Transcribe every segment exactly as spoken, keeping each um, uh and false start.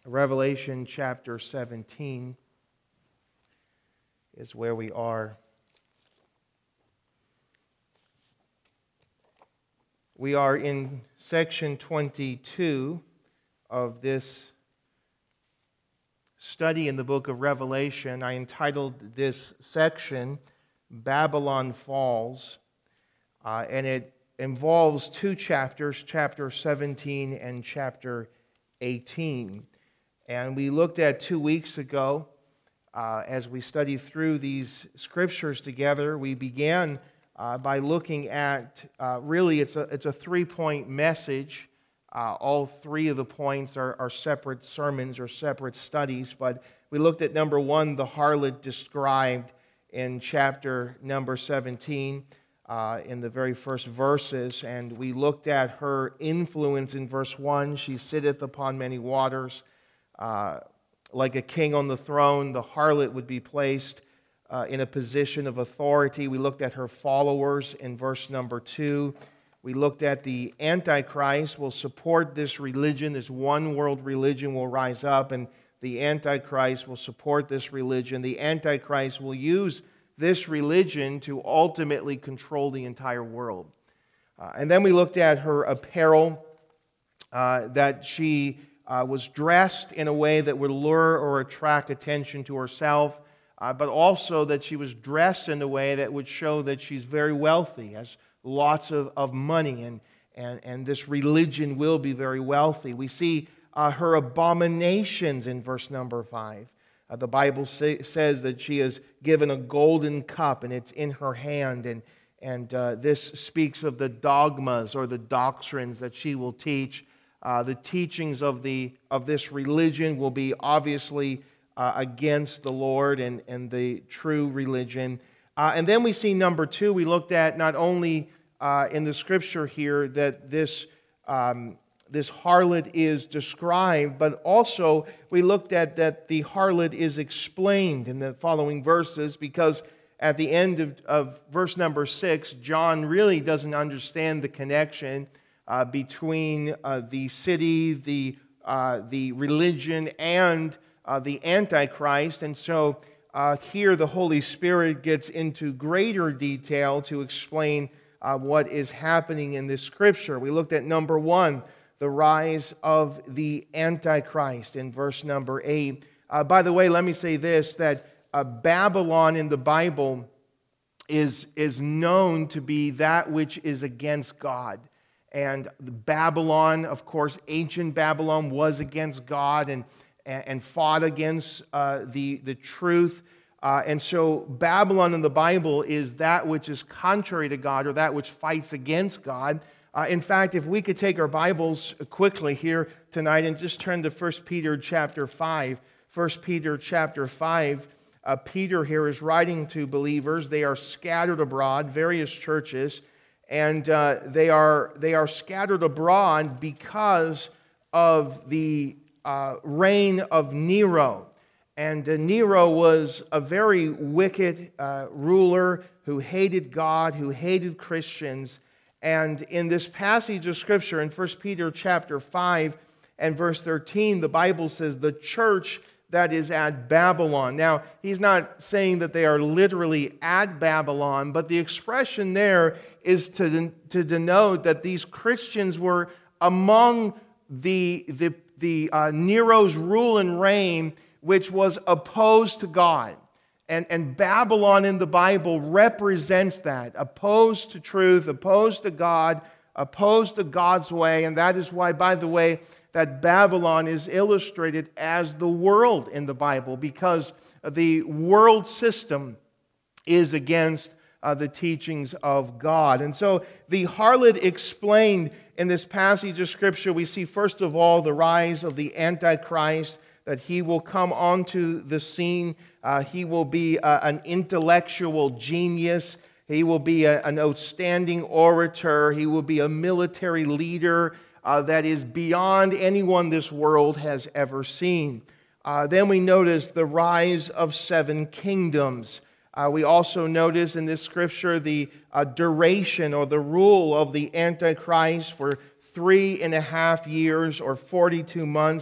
Revelation chapter seventeen is where we are. We are in section twenty-two of this study in the book of Revelation. I entitled this section, Babylon Falls, uh, and it involves two chapters, chapter seventeen and chapter eighteen. And we looked at two weeks ago, uh, as we studied through these scriptures together, we began uh, by looking at, uh, really it's a, it's a three-point message. Uh, all three of the points are, are separate sermons or separate studies, but we looked at number one, the harlot described in chapter number seventeen, uh, in the very first verses, and we looked at her influence in verse one. She sitteth upon many waters. Uh, like a king on the throne, the harlot would be placed uh, in a position of authority. We looked at her followers in verse number two. We looked at the Antichrist will support this religion, this one world religion will rise up, and the Antichrist will support this religion. The Antichrist will use this religion to ultimately control the entire world. Uh, and then we looked at her apparel, uh, that she uh, was dressed in a way that would lure or attract attention to herself, uh, but also that she was dressed in a way that would show that she's very wealthy, has lots of, of money, and, and, and this religion will be very wealthy. We see uh, her abominations in verse number five. Uh, the Bible say, says that she is given a golden cup and it's in her hand, and, and uh, this speaks of the dogmas or the doctrines that she will teach. Uh, the teachings of, the, of this religion will be obviously uh, against the Lord and, and the true religion. Uh, and then we see number two, we looked at not only uh, in the scripture here that this, um, this harlot is described, but also we looked at that the harlot is explained in the following verses, because at the end of, of verse number six, John really doesn't understand the connection uh, between uh, the city, the, uh, the religion, and uh, the Antichrist. And so Uh, here the Holy Spirit gets into greater detail to explain uh, what is happening in this scripture. We looked at number one, the rise of the Antichrist in verse number eight. Uh, by the way, let me say this, that uh, Babylon in the Bible is, is known to be that which is against God. And Babylon, of course, ancient Babylon was against God and and fought against uh, the, the truth. Uh, and so Babylon in the Bible is that which is contrary to God, or that which fights against God. Uh, in fact, if we could take our Bibles quickly here tonight and just turn to First Peter chapter five. First Peter chapter five, uh, Peter here is writing to believers. They are scattered abroad, various churches, and uh, they are, they are scattered abroad because of the Uh, reign of Nero. And uh, Nero was a very wicked uh, ruler who hated God, who hated Christians. And in this passage of Scripture, in First Peter chapter five and verse thirteen, the Bible says, the church that is at Babylon. Now, he's not saying that they are literally at Babylon, but the expression there is to, to denote that these Christians were among the, the the uh, Nero's rule and reign, which was opposed to God. And, and Babylon in the Bible represents that, opposed to truth, opposed to God, opposed to God's way. And that is why, by the way, that Babylon is illustrated as the world in the Bible, because the world system is against Uh, the teachings of God. And so the harlot explained in this passage of Scripture, we see first of all the rise of the Antichrist, that he will come onto the scene. Uh, he will be uh, an intellectual genius. He will be a, an outstanding orator. He will be a military leader uh, that is beyond anyone this world has ever seen. Uh, then we notice the rise of seven kingdoms. Uh, we also notice in this scripture the uh, duration or the rule of the Antichrist for three and a half years or forty-two months.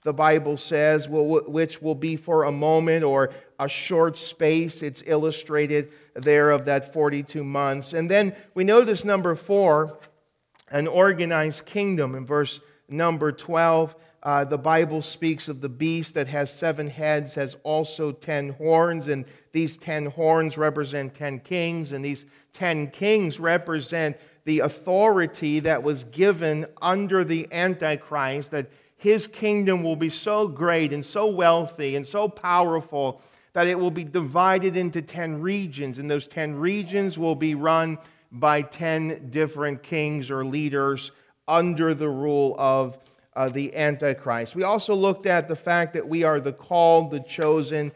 the Bible says, which will be for a moment or a short space. It's illustrated there of that forty-two months. And then we notice number four, an organized kingdom. In verse number twelve, uh, the Bible speaks of the beast that has seven heads, has also ten horns, and these ten horns represent ten kings, and these ten kings represent the authority that was given under the Antichrist, that his kingdom will be so great and so wealthy and so powerful that it will be divided into ten regions, and those ten regions will be run by ten different kings or leaders under the rule of uh, the Antichrist. We also looked at the fact that we are the called, the chosen,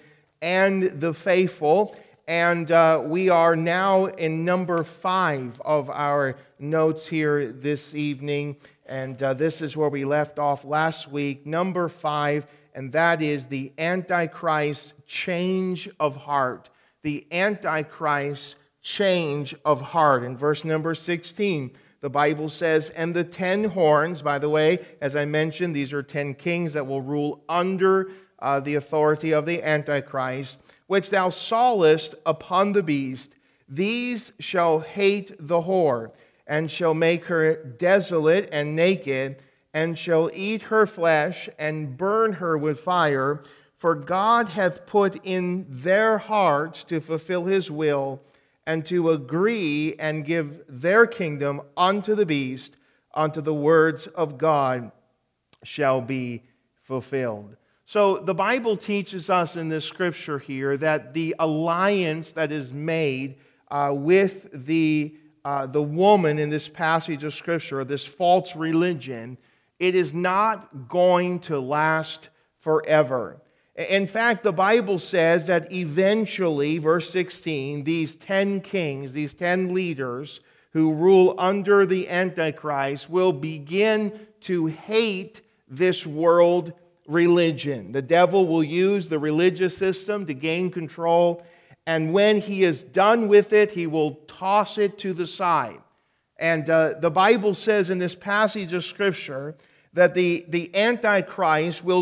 and the faithful. And uh, we are now in number five of our notes here this evening. And uh, this is where we left off last week. Number five, and that is the Antichrist change of heart. The Antichrist change of heart. In verse number sixteen, the Bible says, and the ten horns, by the way, as I mentioned, these are ten kings that will rule under uh, the authority of the Antichrist, which thou sawest upon the beast, these shall hate the whore, and shall make her desolate and naked, and shall eat her flesh, and burn her with fire. For God hath put in their hearts to fulfill his will, and to agree and give their kingdom unto the beast, unto the words of God shall be fulfilled. So the Bible teaches us in this scripture here that the alliance that is made uh, with the, uh, the woman in this passage of scripture, this false religion, it is not going to last forever. In fact, the Bible says that eventually, verse sixteen, these ten kings, these ten leaders who rule under the Antichrist will begin to hate this world religion. The devil will use the religious system to gain control, and when he is done with it, he will toss it to the side. And uh, the Bible says in this passage of Scripture that the, the Antichrist will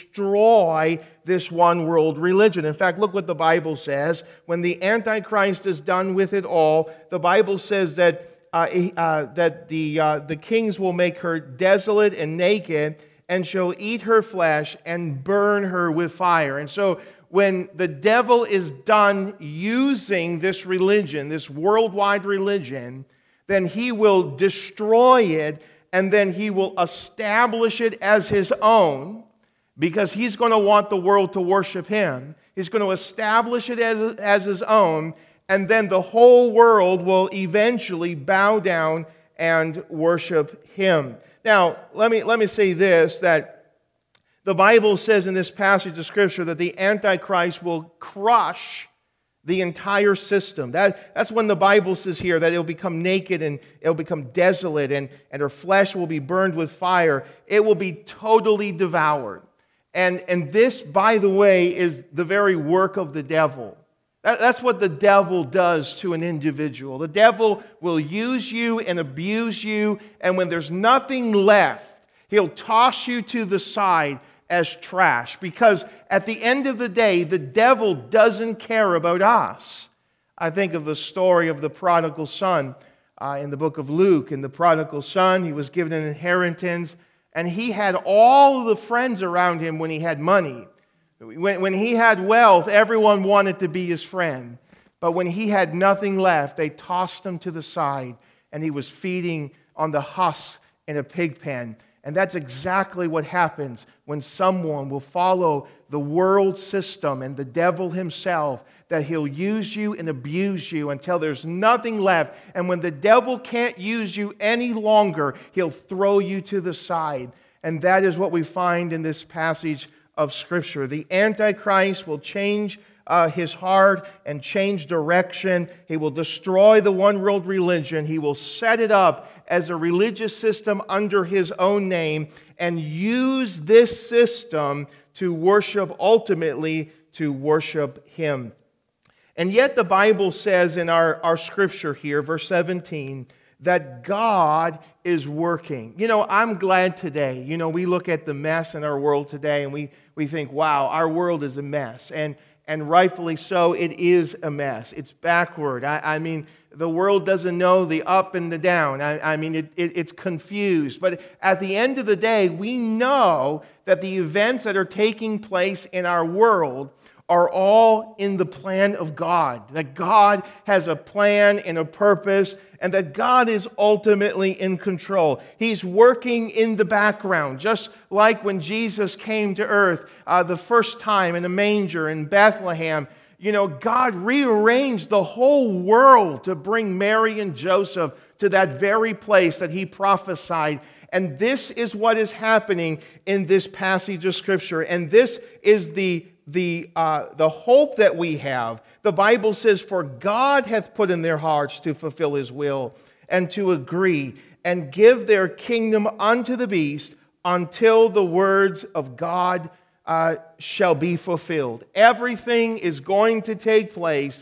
destroy this one world religion. In fact, look what the Bible says. When the Antichrist is done with it all, the Bible says that, uh, uh, that the, uh, the kings will make her desolate and naked, and shall eat her flesh and burn her with fire. And so when the devil is done using this religion, this worldwide religion, then he will destroy it, and then he will establish it as his own, because he's going to want the world to worship him. He's going to establish it as, as his own, and then the whole world will eventually bow down and worship him. Now, let me, let me say this, that the Bible says in this passage of Scripture that the Antichrist will crush the entire system. That, that's when the Bible says here that it'll become naked and it'll become desolate, and, and her flesh will be burned with fire. It will be totally devoured. And, and this, by the way, is the very work of the devil. That, that's what the devil does to an individual. The devil will use you and abuse you, and when there's nothing left, he'll toss you to the side as trash, because at the end of the day, the devil doesn't care about us. I think of the story of the prodigal son uh, in the book of Luke. In the prodigal son, he was given an inheritance, and he had all the friends around him when he had money. When, when he had wealth, everyone wanted to be his friend. But when he had nothing left, they tossed him to the side, and he was feeding on the husks in a pig pen. And that's exactly what happens when someone will follow the world system and the devil himself, that he'll use you and abuse you until there's nothing left. And when the devil can't use you any longer, he'll throw you to the side. And that is what we find in this passage of Scripture. The Antichrist will change uh, his heart and change direction. He will destroy the one world religion. He will set it up as a religious system under his own name, and use this system to worship, ultimately to worship him. And yet the Bible says in our, our scripture here, verse seventeen, that God is working. You know, I'm glad today. You know, we look at the mess in our world today and we, we think, wow, our world is a mess. And, and rightfully so, it is a mess. It's backward. I, I mean, the world doesn't know the up and the down. I, I mean, it, it, it's confused. But at the end of the day, we know that the events that are taking place in our world are all in the plan of God. That God has a plan and a purpose, and that God is ultimately in control. He's working in the background, just like when Jesus came to earth uh, the first time in a manger in Bethlehem. You know, God rearranged the whole world to bring Mary and Joseph to that very place that He prophesied. And this is what is happening in this passage of Scripture. And this is the The, uh, the hope that we have. The Bible says, "For God hath put in their hearts to fulfill His will, and to agree, and give their kingdom unto the beast, until the words of God uh, shall be fulfilled." Everything is going to take place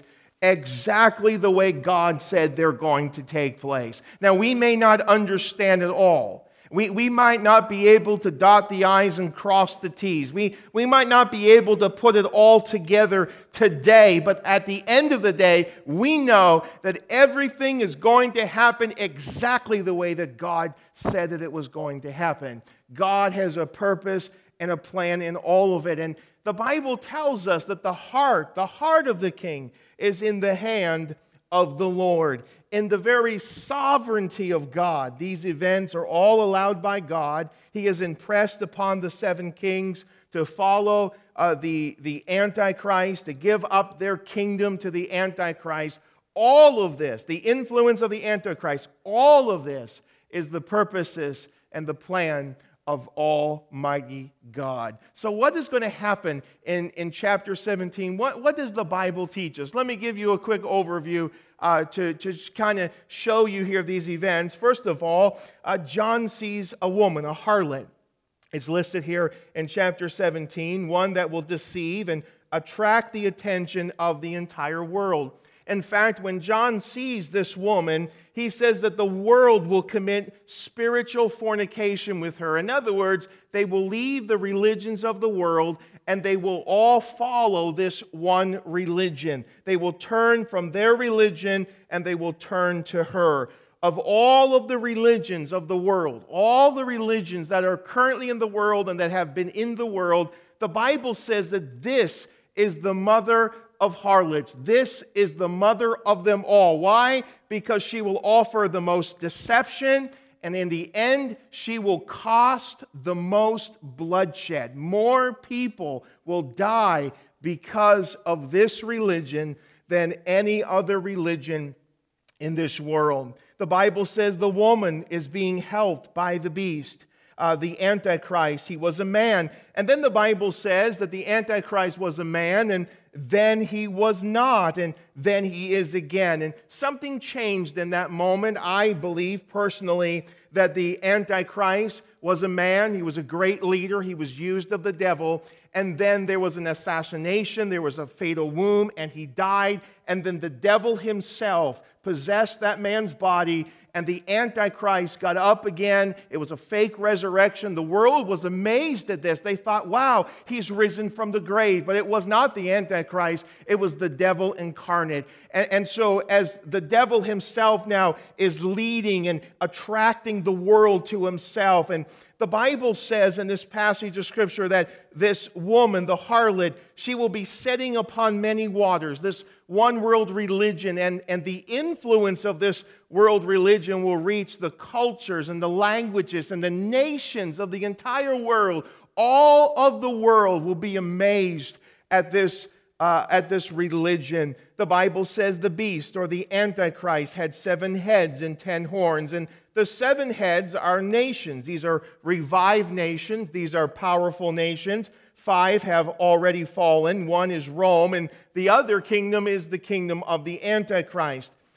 exactly the way God said they're going to take place. Now, we may not understand it all. We, we might not be able to dot the I's and cross the T's. We, we might not be able to put it all together today, but at the end of the day, we know that everything is going to happen exactly the way that God said that it was going to happen. God has a purpose and a plan in all of it. And the Bible tells us that the heart, the heart of the king is in the hand of the Lord. In the very sovereignty of God, these events are all allowed by God. He has impressed upon the seven kings to follow uh, the, the Antichrist, to give up their kingdom to the Antichrist. All of this, the influence of the Antichrist, all of this is the purposes and the plan of Almighty God. So what is going to happen in, in chapter seventeen? What, what does the Bible teach us? Let me give you a quick overview uh, to, to kind of show you here these events. First of all, uh, John sees a woman, a harlot. It's listed here in chapter seventeen, one that will deceive and attract the attention of the entire world. In fact, when John sees this woman, he says that the world will commit spiritual fornication with her. In other words, they will leave the religions of the world and they will all follow this one religion. They will turn from their religion and they will turn to her. Of all of the religions of the world, all the religions that are currently in the world and that have been in the world, the Bible says that this is the mother of harlots. This is the mother of them all. Why? Because she will offer the most deception, and in the end, she will cost the most bloodshed. More people will die because of this religion than any other religion in this world. The Bible says the woman is being helped by the beast. Uh, the Antichrist, he was a man. And then the Bible says that the Antichrist was a man, and then he was not, and then he is again. And something changed in that moment. I believe personally that the Antichrist was a man. He was a great leader. He was used of the devil. And then there was an assassination. There was a fatal wound, and he died. And then the devil himself possessed that man's body, and the Antichrist got up again. It was a fake resurrection. The world was amazed at this. They thought, wow, he's risen from the grave. But it was not the Antichrist. It was the devil incarnate. And, and so as the devil himself now is leading and attracting the world to himself, and the Bible says in this passage of Scripture that this woman, the harlot, she will be sitting upon many waters, this one world religion, and, and the influence of this world religion will reach the cultures and the languages and the nations of the entire world. All of the world will be amazed at this Uh, at this religion. The Bible says the beast or the Antichrist had seven heads and ten horns. And the seven heads are nations. These are revived nations. These are powerful nations. Five have already fallen. One is Rome, and the other kingdom is the kingdom of the Antichrist.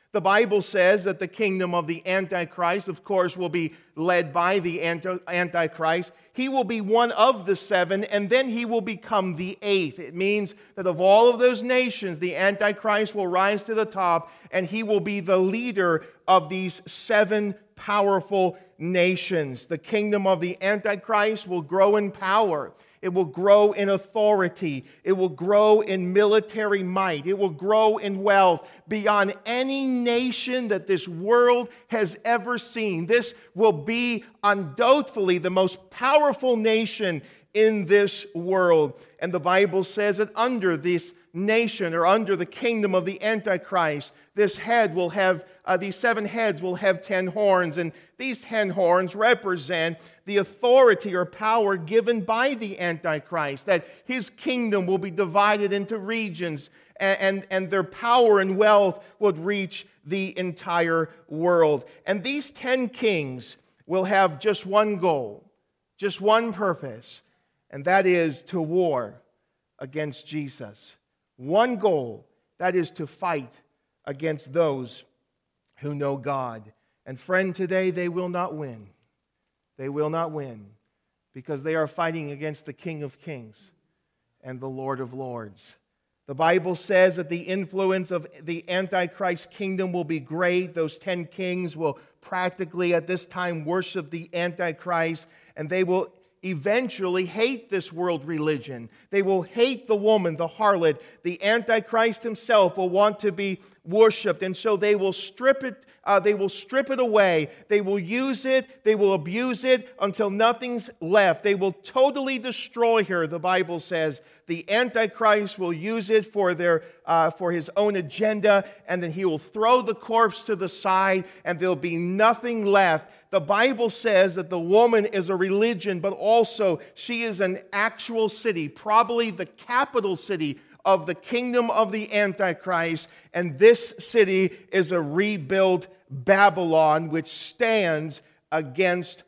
The Bible says that the kingdom of the Antichrist, of course, will be led by the Antichrist. He will be one of the seven, and then he will become the eighth. It means that of all of those nations, the Antichrist will rise to the top, and he will be the leader of these seven powerful nations. The kingdom of the Antichrist will grow in power. It will grow in authority. It will grow in military might. It will grow in wealth beyond any nation that this world has ever seen. This will be undoubtedly the most powerful nation in this world. And the Bible says that under this nation, or under the kingdom of the Antichrist, this head will have, uh, these seven heads will have ten horns, and these ten horns represent the authority or power given by the Antichrist, that his kingdom will be divided into regions, and, and, and their power and wealth would reach the entire world. And these ten kings will have just one goal, just one purpose, and that is to war against Jesus. One goal, that is to fight against those who know God. And friend, today they will not win. They will not win because they are fighting against the King of Kings and the Lord of Lords. The Bible says that the influence of the Antichrist kingdom will be great. Those ten kings will practically at this time worship the Antichrist, and they will eventually hate this world religion. They will hate the woman, the harlot. The Antichrist himself will want to be worshipped, and so they will strip it Uh, they will strip it away. They will use it. They will abuse it until nothing's left. They will totally destroy her, the Bible says. The Antichrist will use it for, their, uh, for his own agenda, and then he will throw the corpse to the side, and there'll be nothing left. The Bible says that the woman is a religion, but also she is an actual city, probably the capital city of the kingdom of the Antichrist, and this city is a rebuilt Babylon which stands against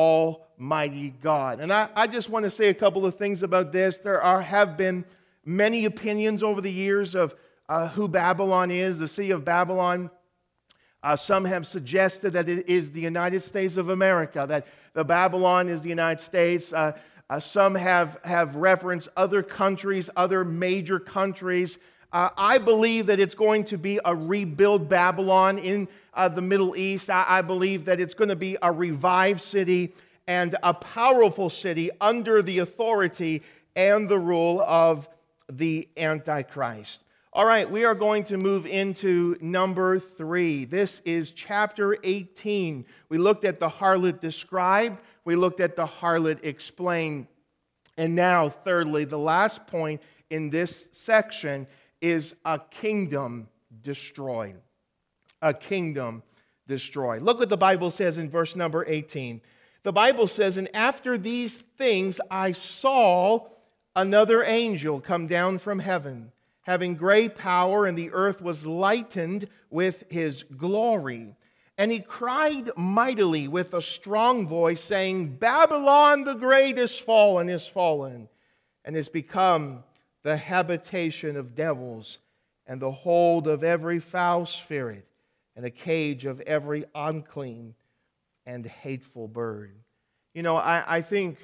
Almighty God. And I, I just want to say a couple of things about this. There are have been many opinions over the years of uh, who Babylon is, the city of Babylon. Uh, some have suggested that it is the United States of America, that the Babylon is the United States. Uh, Uh, some have, have referenced other countries, other major countries. Uh, I believe that it's going to be a rebuilt Babylon in uh, the Middle East. I, I believe that it's going to be a revived city and a powerful city under the authority and the rule of the Antichrist. All right, we are going to move into number three. This is chapter eighteen. We looked at the harlot described. We looked at the harlot explained. And now, thirdly, the last point in this section is a kingdom destroyed. A kingdom destroyed. Look what the Bible says in verse number eighteen. The Bible says, "And after these things I saw another angel come down from heaven, having great power, and the earth was lightened with his glory. And he cried mightily with a strong voice, saying, Babylon the great is fallen, is fallen, and is become the habitation of devils, and the hold of every foul spirit, and a cage of every unclean and hateful bird." You know, I, I think,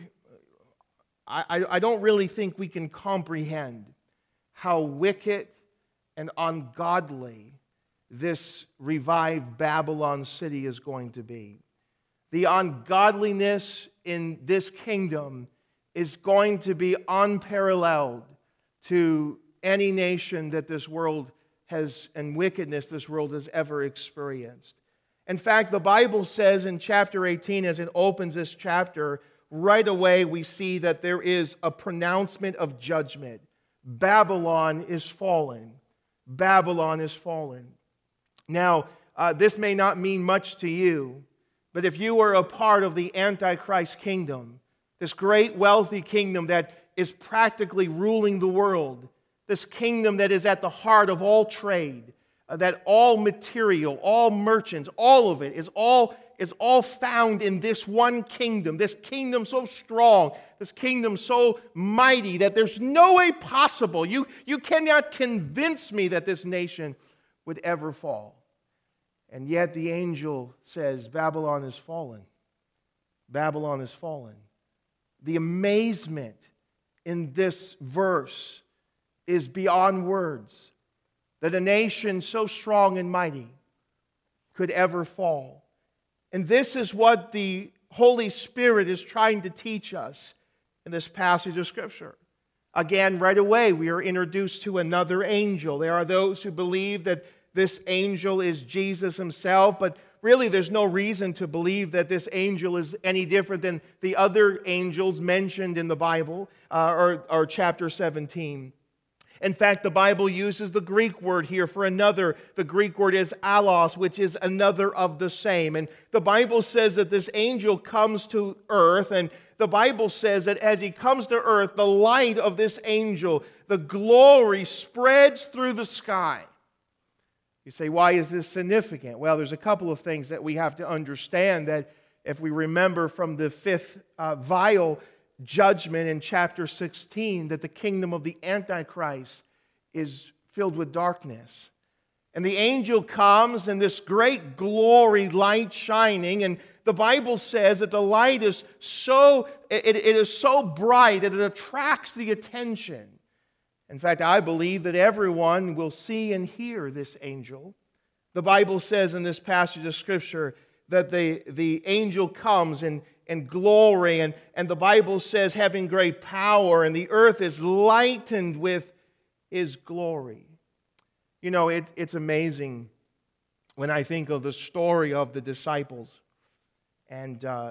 I, I don't really think we can comprehend how wicked and ungodly this revived Babylon city is going to be. The ungodliness in this kingdom is going to be unparalleled to any nation that this world has, and wickedness this world has ever experienced. In fact, the Bible says in chapter eighteen, as it opens this chapter, right away we see that there is a pronouncement of judgment. Babylon is fallen. Babylon is fallen. Now, uh, this may not mean much to you, but if you are a part of the Antichrist kingdom, this great wealthy kingdom that is practically ruling the world, this kingdom that is at the heart of all trade, uh, that all material, all merchants, all of it is all, is all found in this one kingdom, this kingdom so strong, this kingdom so mighty that there's no way possible, you, you cannot convince me that this nation would ever fall. And yet the angel says, Babylon is fallen. Babylon is fallen. The amazement in this verse is beyond words, that a nation so strong and mighty could ever fall. And this is what the Holy Spirit is trying to teach us in this passage of Scripture. Again, right away, we are introduced to another angel. There are those who believe that this angel is Jesus himself, but really there's no reason to believe that this angel is any different than the other angels mentioned in the Bible, uh, or, or chapter seventeen. In fact, the Bible uses the Greek word here for another. The Greek word is allos, which is another of the same. And the Bible says that this angel comes to earth, and the Bible says that as he comes to earth, the light of this angel, the glory, spreads through the sky. You say, why is this significant? Well, there's a couple of things that we have to understand, that if we remember from the fifth uh, vial judgment in chapter sixteen, that the kingdom of the Antichrist is filled with darkness. And the angel comes in this great glory, light shining, and the Bible says that the light is so, it, it is so bright that it attracts the attention. In fact, I believe that everyone will see and hear this angel. The Bible says in this passage of Scripture that the, the angel comes in, in glory, and, and the Bible says having great power, and the earth is lightened with His glory. You know, it, it's amazing when I think of the story of the disciples, and uh,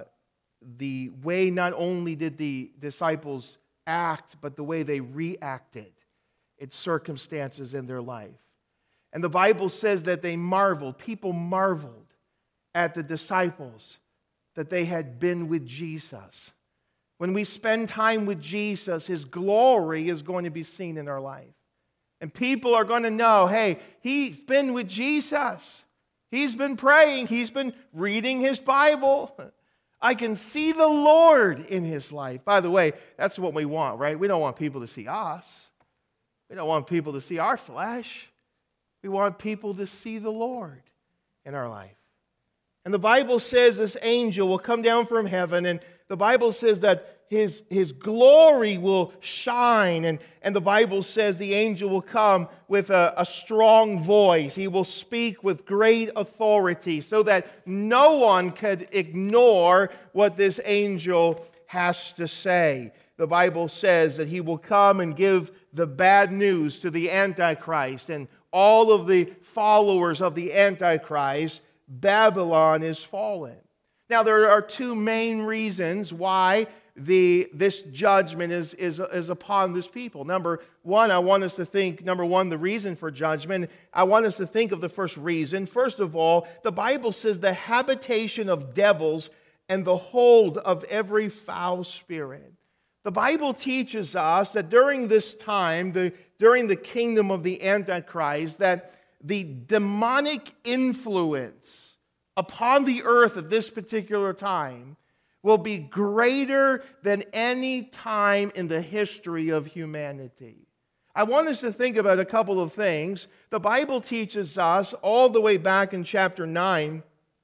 the way not only did the disciples act, but the way they reacted its circumstances in their life. And the Bible says that they marveled, people marveled at the disciples, that they had been with Jesus. When we spend time with Jesus, His glory is going to be seen in our life. And people are going to know, hey, he's been with Jesus. He's been praying. He's been reading his Bible. I can see the Lord in his life. By the way, that's what we want, right? We don't want people to see us. We don't want people to see our flesh. We want people to see the Lord in our life. And the Bible says this angel will come down from heaven, and the Bible says that his, his glory will shine, and, and the Bible says the angel will come with a, a strong voice. He will speak with great authority so that no one could ignore what this angel has to say. The Bible says that he will come and give the bad news to the Antichrist and all of the followers of the Antichrist. Babylon is fallen. Now, there are two main reasons why the, this judgment is, is, is upon this people. Number one, I want us to think, number one, the reason for judgment. I want us to think of the first reason. First of all, the Bible says the habitation of devils and the hold of every foul spirit. The Bible teaches us that during this time, the, during the kingdom of the Antichrist, that the demonic influence upon the earth at this particular time will be greater than any time in the history of humanity. I want us to think about a couple of things. The Bible teaches us all the way back in chapter nine.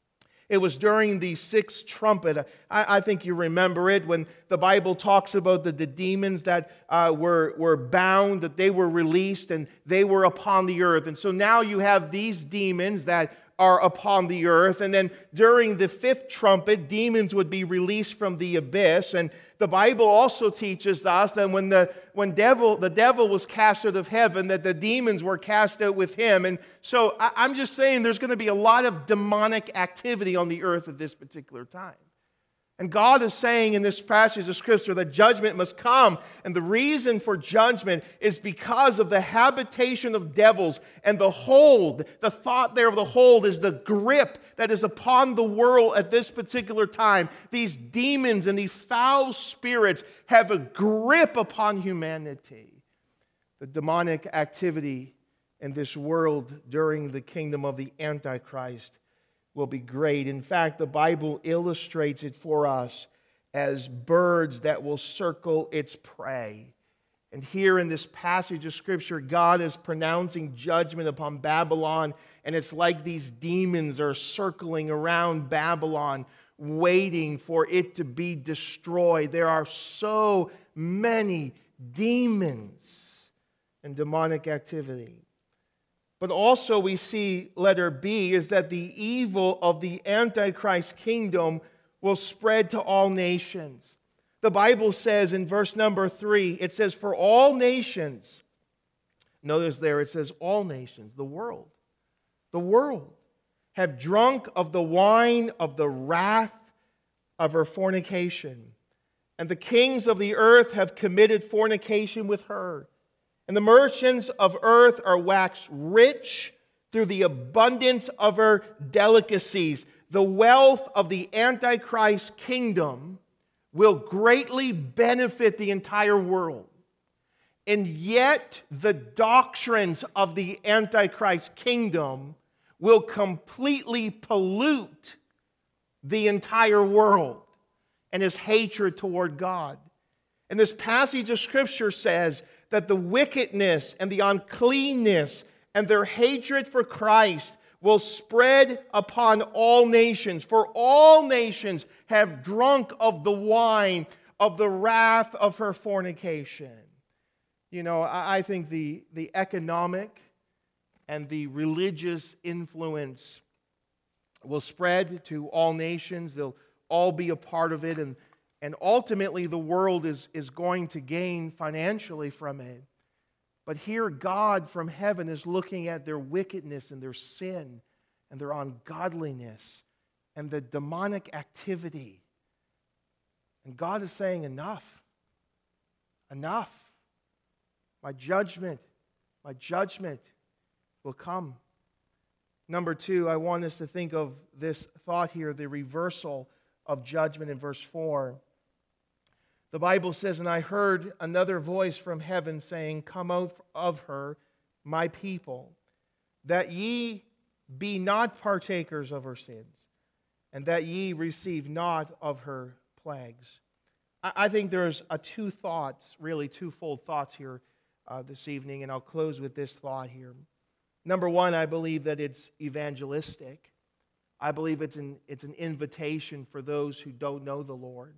It was during the sixth trumpet. I, I think you remember it when the Bible talks about the, the demons that uh, were, were bound, that they were released and they were upon the earth. And so now you have these demons that are upon the earth. And then during the fifth trumpet, demons would be released from the abyss. And the Bible also teaches us that when the when devil the devil was cast out of heaven, that the demons were cast out with him. And so I, I'm just saying there's going to be a lot of demonic activity on the earth at this particular time. And God is saying in this passage of Scripture that judgment must come. And the reason for judgment is because of the habitation of devils and the hold. The thought there of the hold is the grip that is upon the world at this particular time. These demons and these foul spirits have a grip upon humanity. The demonic activity in this world during the kingdom of the Antichrist will be great. In fact, the Bible illustrates it for us as birds that will circle its prey. And here in this passage of Scripture, God is pronouncing judgment upon Babylon, and it's like these demons are circling around Babylon, waiting for it to be destroyed. There are so many demons and demonic activity. But also we see, letter B, is that the evil of the Antichrist kingdom will spread to all nations. The Bible says in verse number three, it says, for all nations, notice there it says all nations, the world, the world have drunk of the wine of the wrath of her fornication. And the kings of the earth have committed fornication with her. And the merchants of earth are waxed rich through the abundance of her delicacies. The wealth of the Antichrist kingdom will greatly benefit the entire world. And yet the doctrines of the Antichrist kingdom will completely pollute the entire world and his hatred toward God. And this passage of Scripture says that the wickedness and the uncleanness and their hatred for Christ will spread upon all nations. For all nations have drunk of the wine of the wrath of her fornication. You know, I think the, the economic and the religious influence will spread to all nations. They'll all be a part of it. And, and ultimately, the world is, is going to gain financially from it. But here, God from heaven is looking at their wickedness and their sin and their ungodliness and the demonic activity. And God is saying, enough. Enough. My judgment, my judgment will come. Number two, I want us to think of this thought here, the reversal of judgment in verse four. The Bible says, and I heard another voice from heaven saying, come out of her, my people, that ye be not partakers of her sins, and that ye receive not of her plagues. I think there's a two thoughts, really twofold thoughts here uh, this evening, and I'll close with this thought here. Number one, I believe that it's evangelistic. I believe it's an, it's an invitation for those who don't know the Lord.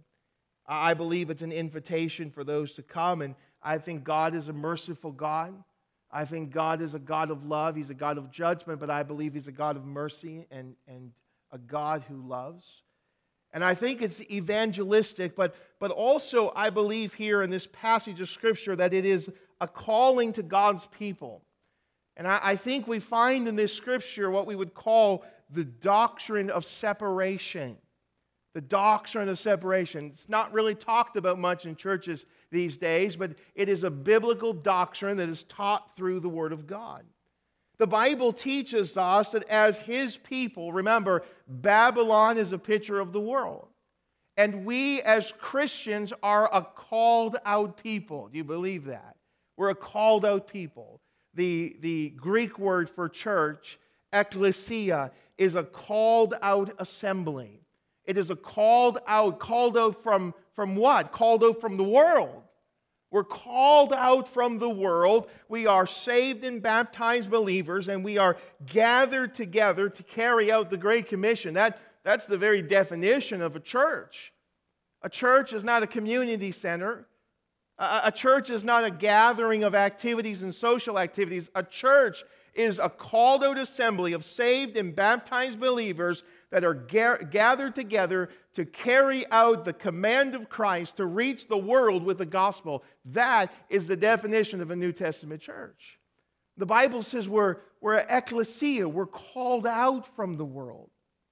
I believe it's an invitation for those to come, and I think God is a merciful God. I think God is a God of love. He's a God of judgment, but I believe He's a God of mercy and, and a God who loves. And I think it's evangelistic, but, but also I believe here in this passage of Scripture that it is a calling to God's people. And I, I think we find in this Scripture what we would call the doctrine of separation. The doctrine of separation. It's not really talked about much in churches these days, but it is a biblical doctrine that is taught through the Word of God. The Bible teaches us that as His people, remember, Babylon is a picture of the world. And we as Christians are a called out people. Do you believe that? We're a called out people. The, the Greek word for church, ekklesia, is a called out assembly. It is a called out, called out from, from what? Called out from the world. We're called out from the world. We are saved and baptized believers, and we are gathered together to carry out the Great Commission. That, that's the very definition of a church. A church is not a community center. A, a church is not a gathering of activities and social activities. A church is a called out assembly of saved and baptized believers that are ga- gathered together to carry out the command of Christ to reach the world with the gospel. That is the definition of a New Testament church. The Bible says we're, we're an ecclesia. We're called out from the world.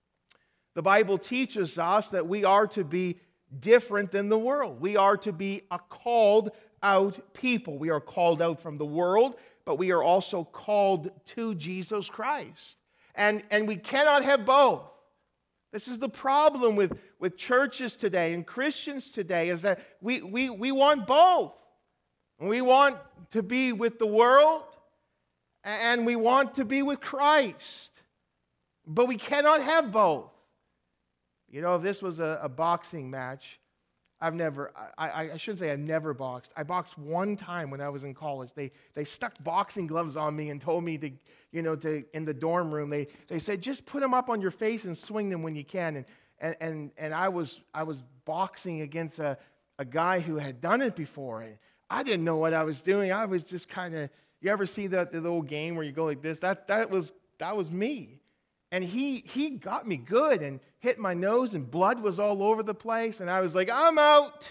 The Bible teaches us that we are to be different than the world. We are to be a called out people. We are called out from the world, but we are also called to Jesus Christ. And, and we cannot have both. This is the problem with, with churches today and Christians today, is that we, we, we want both. We want to be with the world, and we want to be with Christ. But we cannot have both. You know, if this was a, a boxing match, I've never, I, I, I shouldn't say I've never boxed. I boxed one time when I was in college. They they stuck boxing gloves on me and told me to, you know, to in the dorm room. They they said just put them up on your face and swing them when you can. And and and, and I was I was boxing against a, a guy who had done it before. And I didn't know what I was doing. I was just kind of. You ever see that the little game where you go like this? That that was that was me. And he he got me good and hit my nose and blood was all over the place. And I was like, I'm out.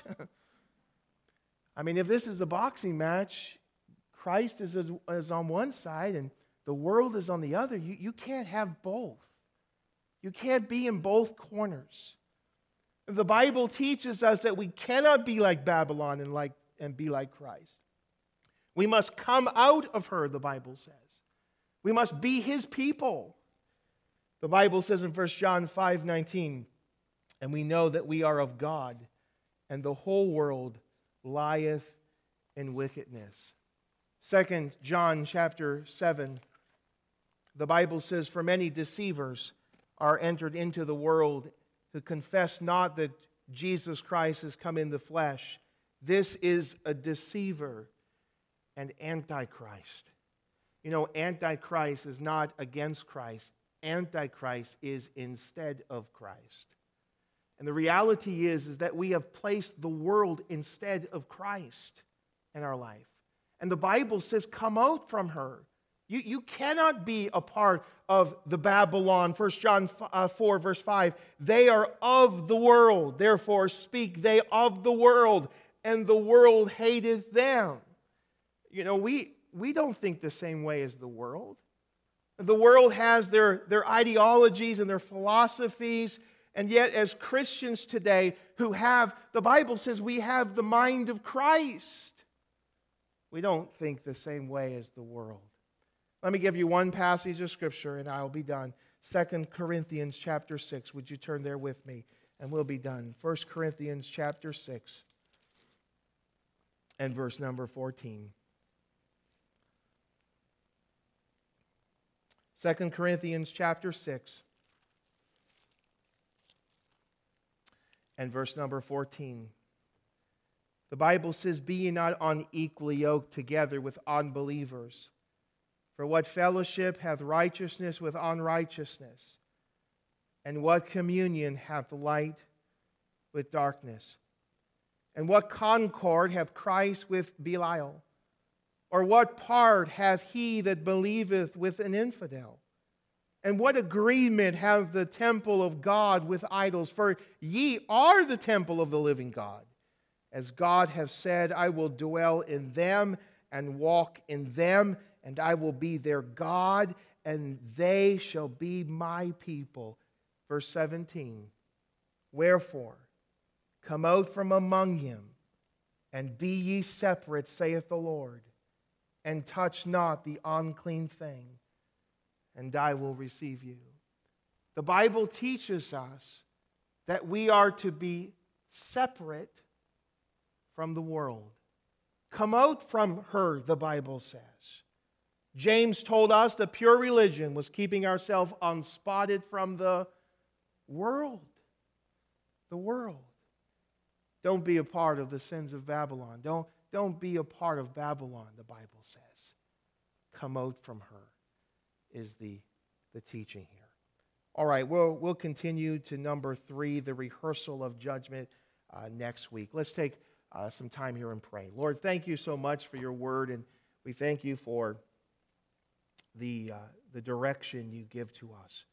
I mean, if this is a boxing match, Christ is, a, is on one side and the world is on the other. You, you can't have both. You can't be in both corners. The Bible teaches us that we cannot be like Babylon and, like, and be like Christ. We must come out of her, the Bible says. We must be his people. The Bible says in First John five nineteen, and we know that we are of God, and the whole world lieth in wickedness. Second John chapter seven, the Bible says, for many deceivers are entered into the world who confess not that Jesus Christ has come in the flesh. This is a deceiver and antichrist. You know, antichrist is not against Christ. Antichrist is instead of Christ. And the reality is, is that we have placed the world instead of Christ in our life. And the Bible says, come out from her. You, you cannot be a part of the Babylon. First John four, verse five. They are of the world. Therefore speak they of the world. And the world hateth them. You know, we, we don't think the same way as the world. The world has their, their ideologies and their philosophies, and yet as Christians today who have, the Bible says we have the mind of Christ. We don't think the same way as the world. Let me give you one passage of Scripture and I'll be done. Second Corinthians chapter six. Would you turn there with me? And we'll be done. First Corinthians chapter six and verse number fourteen. Second Corinthians chapter six and verse number fourteen. The Bible says, be ye not unequally yoked together with unbelievers. For what fellowship hath righteousness with unrighteousness? And what communion hath light with darkness? And what concord hath Christ with Belial? Or what part hath he that believeth with an infidel? And what agreement hath the temple of God with idols? For ye are the temple of the living God. As God hath said, I will dwell in them and walk in them, and I will be their God, and they shall be my people. Verse seventeen. Wherefore, come out from among him, and be ye separate, saith the Lord, and touch not the unclean thing, and I will receive you. The Bible teaches us that we are to be separate from the world. Come out from her, the Bible says. James told us that pure religion was keeping ourselves unspotted from the world. The world. Don't be a part of the sins of Babylon. Don't Don't be a part of Babylon, the Bible says. Come out from her is the, the teaching here. All right, we'll, we'll continue to number three, the rehearsal of judgment, uh, next week. Let's take uh, some time here and pray. Lord, thank you so much for your word, and we thank you for the, uh, the direction you give to us.